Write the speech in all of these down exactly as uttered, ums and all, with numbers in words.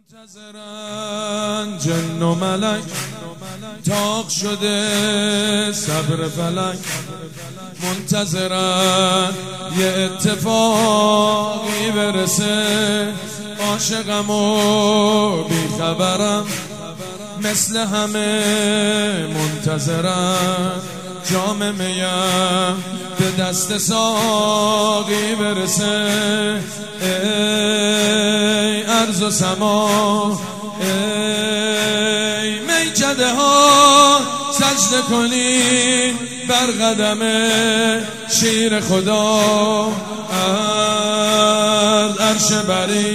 منتظرن جن و ملک، طاق شده صبر فلک. منتظرن یه اتفاقی برسه، عاشقم و بیخبرم مثل همه. منتظرن جام میم به دست ساقی برسه. ای ارض و سما، ای میکده ها، سجده کنین بر قدم شیر خدا. از عرش بری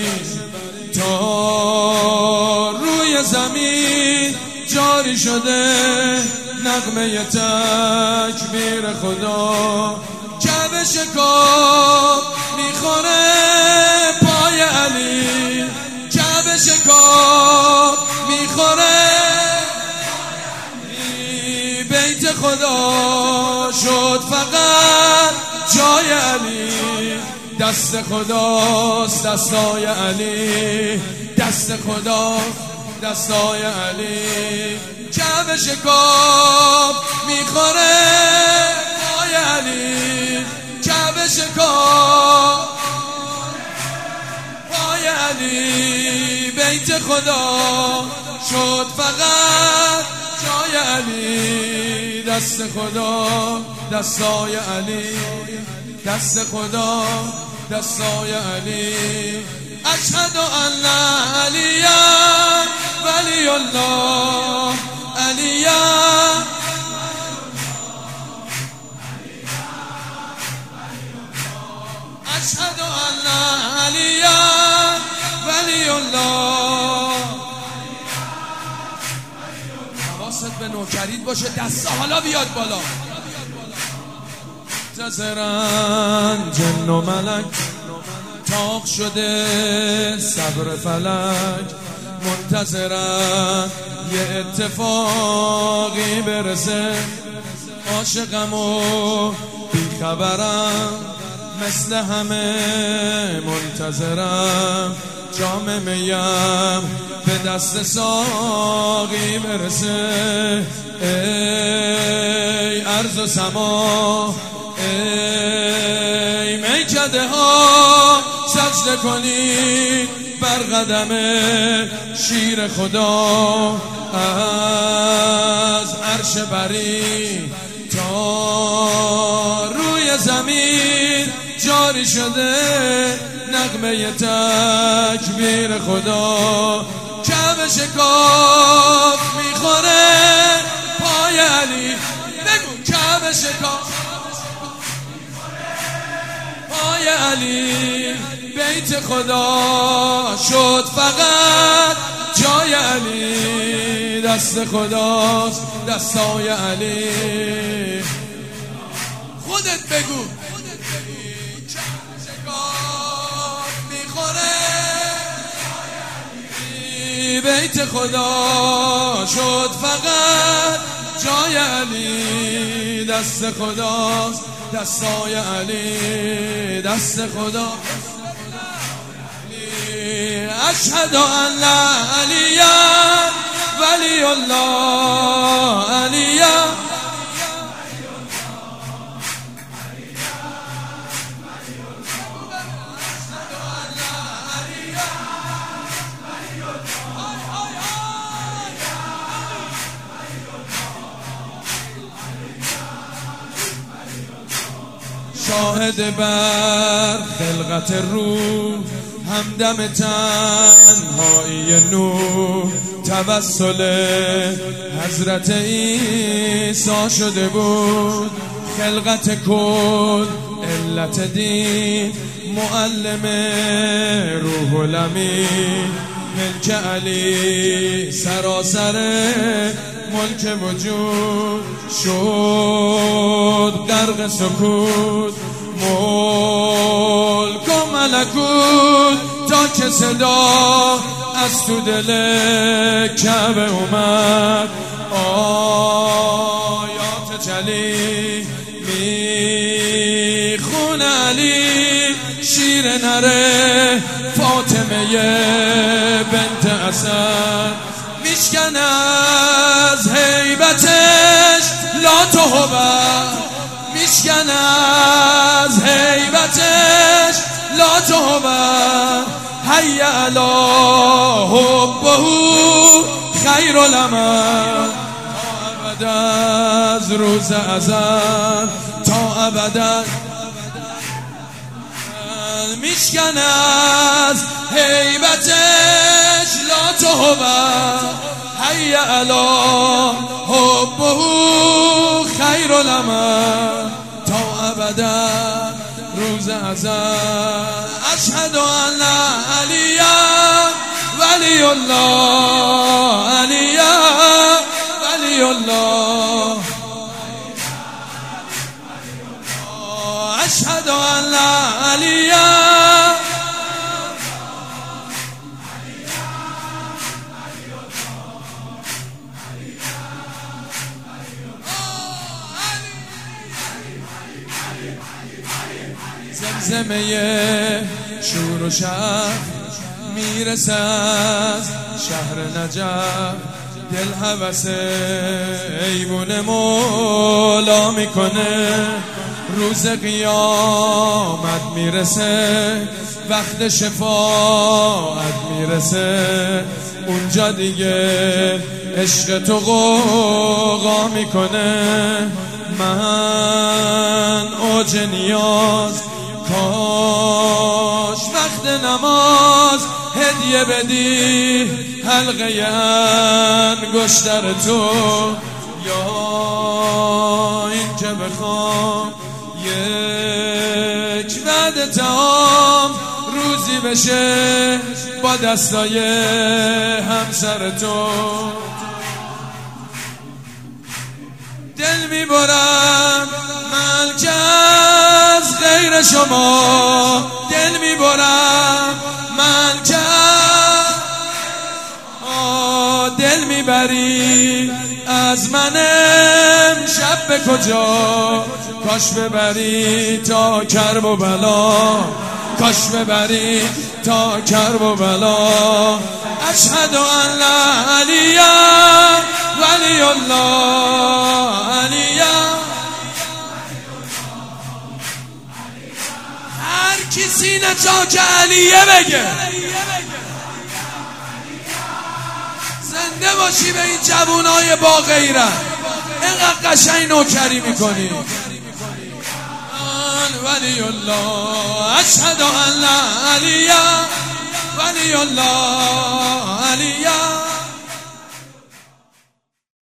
تا روی زمین جاری شده نغمه تکبیر خدا. کعبه شکاف میخوره پای علی، کعبه شکاف میخوره علی. بیت خدا شد فقط جای علی، دست خداست دستای علی، دست خدا دستای علی. کعبه شکاف میخوره پای علی، کعبه شکاف پای علی. بیت خدا شد فقط جای علی، دست خدا دستای علی، دست خدا دستای علی. اشهد ان علی ولی الله، علی اشهد ان علی ولی الله. حواست به نوکرید باشه، دستا حالا بیاد بالا. منتظرن جن و ملک، طاق شده صبر فلک. منتظرن یه اتفاقی برسه، عاشقم و بیخبرم مثل همه. منتظرم جام میم به دست ساقی برسه. ای ارض و سما، ای میکده ها، سجده کنید بر قدم شیر خدا. از عرش بری تا روی زمین جاری شده نغمه تکبیر خدا. کعبه شکاف میخوره پای علی، بگو کعبه شکاف پای علی. بیت خدا شد فقط جای علی، دست خداست دستای علی. خودت بگو بیت خدا شد فقط جای علی، دست خداست دستای علی، دست خدا. اشهد ان علی ولی الله، علی شاهد بر خلقت روح، همدم تنهایی نور. توسل حضرت عیسی شده بود خلقت کل، علت دین معلم روح الامین. ملک علی سراسر ملک وجود شد غرق سکوت. ملک و ملکوت تا که صدا از تو دل کعبه اومد. آیات جلی میخونه علی، شیر نره فاطمه بنت اثر میشکن از هیبتش لا تهبه میشکن از هیبتش لا تهبه حی علی حبه خیر العمل تا ابد از روز ازل تا ابد میشکن از هیبتش لا تهبه حی علی حبه خیر العمل تا ابدا روز ازل اشهد ان علی ولی الله علی ولی الله اشهد ان علی زمزمه شور و شب میرسه از شهر نجف دل هوس ایوون مولا میکنه روز قیامت میرسه وقت شفاعت میرسه اونجا دیگه عشق تو غوغا میکنه من اوج نیاز کاش وقت نماز هدیه بدی حلقه انگشتر تو یا این که بخوام یک وعده تام روزی بشه با دستای همسر تو دل میبرم من که از غیر شما دل میبرم من که دل میبری از منم شب به کجا کاش ببری تا کرب و بلا کاش ببری تا کرب و بلا اشهد ان علی ولی الله علی هر کسی نجا که علیه بگه زنده باشی به این جوانای با غیرت اینقدر قشنگ نوکری میکنی ولی الله اشهد ان علی ولی الله علی